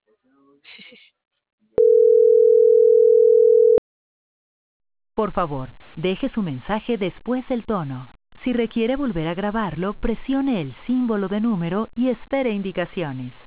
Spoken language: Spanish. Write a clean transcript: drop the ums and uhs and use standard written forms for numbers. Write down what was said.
Por favor, deje su mensaje después del tono. Si requiere volver a grabarlo, presione el símbolo de número y espere indicaciones.